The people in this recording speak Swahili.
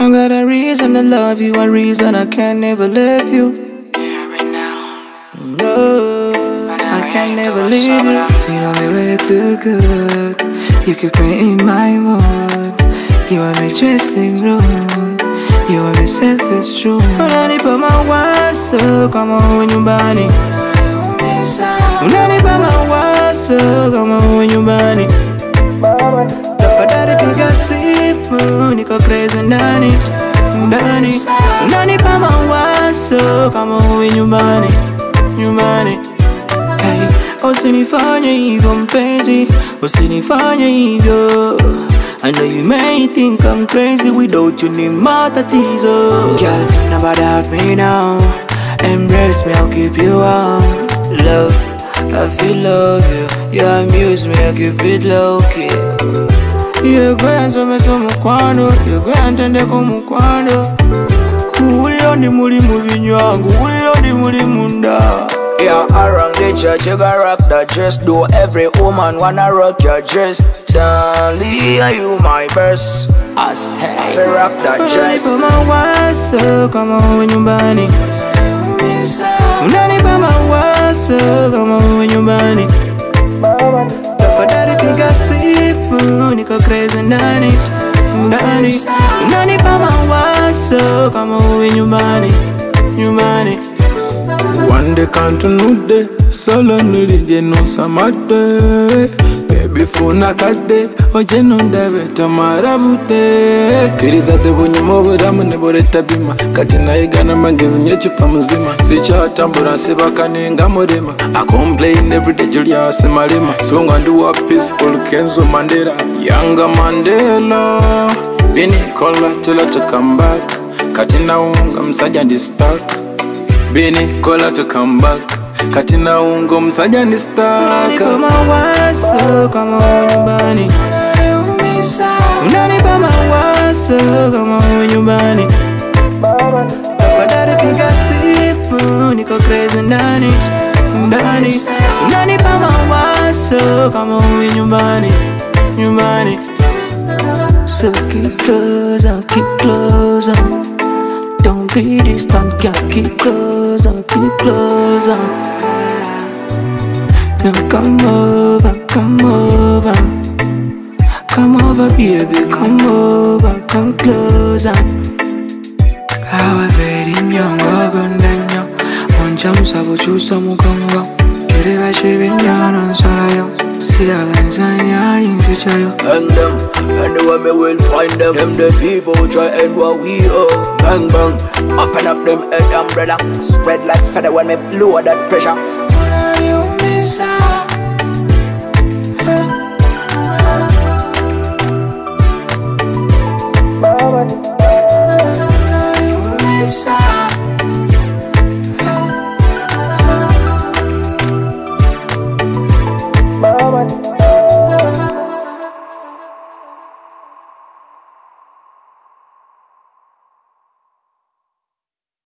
I got a reason to love you, a reason I can never leave you. Yeah, right now. No, I can never leave you. You know me way too good. You keep me in my mood. You are my dressing room. You are my safest room. Unanipa mawazo kama uwe nyumbani. Unanipa mawazo kama uwe nyumbani. Tafadhali piga simu, niko crazy ndani. Unanipa mawazo kama uwe nyumbani. Hey, usinifanye hivyo mpenzi, usinifanye hivyo. I know you may think I'm crazy, without you ni matatizo. Girl, nobody hurt me now. Embrace me, I'll keep you warm. Love, I feel love you. You amuse me, I'll keep it low key. Yegwenzo meso mukwano, yegwentende ko mukwano. Ulio ni muli mu binywangu, ulio ni muli munda. Yeah, around the church you gotta rock that dress. Do every woman wanna rock your dress. Darling, are you my best? I stay rock that dress. Unanipa mawazo kama uwe nyumbani. Unanipa mawazo kama uwe nyumbani. Tafadhali piga simu, niko crazy ndani. Unanipa mawazo kama uwe nyumbani. One day can't know day, solo nuri no samate. Baby funa kade, oje nunda beta marabute. Kiriza te bunyimo buramu ne boreta bima. Kati na igana magezi nyechupa muzima. Sicha tambura sibakanenga murema. I complain every day Julius Malema. So ngandu a peaceful Kenzo Mandela. Younger Mandela. Bini kola till I to come back. Kati na unga msaja ndi stuck. Bini kola to come back. Katina ungo msaja ni staka. Unanipa mawazo kama uwe nyumbani. Unanipa mawazo kama uwe nyumbani. Tafadhali piga simu, niko crazy ndani. Unanipa mawazo kama uwe nyumbani. So keep closer. Don't be distant, girl, keep closer. Now come over, baby, come closer. Kawa very myongo gondanyo. Moncha musabo chusa mukongo. Kere bashibi nyana nsalayo. Sila ganzanya rinsichayo. Bang them, and the way me will find them. Them the people try and what we are. Bang bang, open up them head umbrella. Spread like feather when me lower that pressure.